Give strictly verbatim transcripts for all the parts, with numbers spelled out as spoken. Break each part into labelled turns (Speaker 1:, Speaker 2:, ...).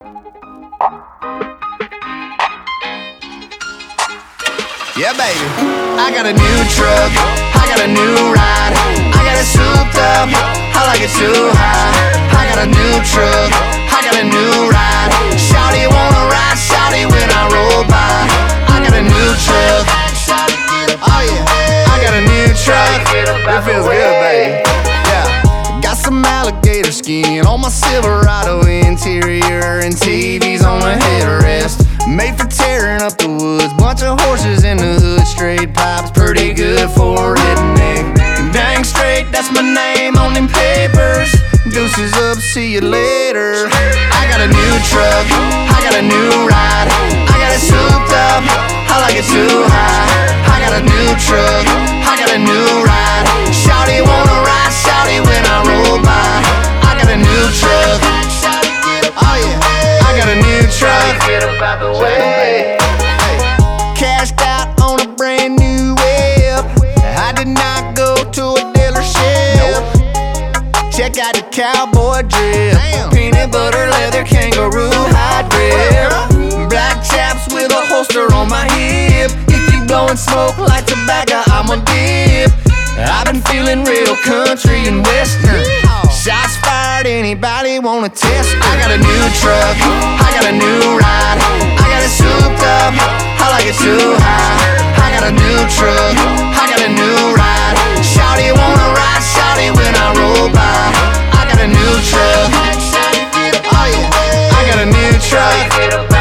Speaker 1: Yeah, baby, I got a new truck, I got a new ride, I got it souped up, I like it too high. I got a new truck, I got a new ride. Shawty wanna ride, shawty when I roll by. I got a new truck, oh yeah, I got a new truck. It feels good, baby. Yeah, got some alligator skin on my Silverado interior and T Vs on the headrest. Made for tearing up the woods, bunch of horses in the hood, straight pipes, pretty good for a redneck. Dang straight, that's my name on them papers. Deuces up, see you later. I got a new truck, I got a new ride, I got it souped up, I like it too high. I got a new truck, I got a new ride. Shawty wanna ride, shawty when I roll by. I got a new truck, oh yeah, I got a new truck. Get up out the way. Cashed out on a brand new whip. I did not go to a dealership. Check out the cowboy drip. Damn. Peanut butter leather kangaroo high drip. Black chaps with a holster on my hip. If you blowing smoke like tobacco, I'm a dip. I've been feeling real country and western. Shots fired, anybody wanna test it? I got a new truck, I got a new ride, I got it souped up, I like it too high. I got a new truck, I got a new ride. Shawty wanna ride, shawty when I roll by. I got a new truck, oh yeah, I got a new truck.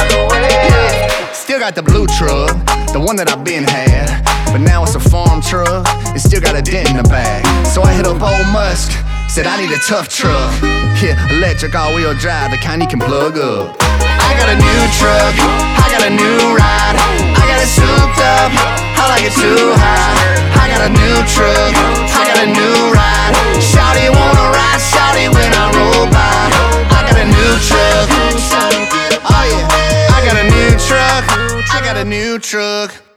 Speaker 1: Yeah. Still got the blue truck, the one that I've been had, but now it's a farm truck, it still got a dent in the back. So I hit up old Musk, said I need a tough truck. Yeah, electric all-wheel drive, the kind you can plug up. I got a new truck, I got a new ride, I got it souped up, I like it too high. I got a new truck, I got a new ride. Shawty wanna ride, shawty when I roll by. I got a new truck, oh yeah, I got a new truck, I got a new truck.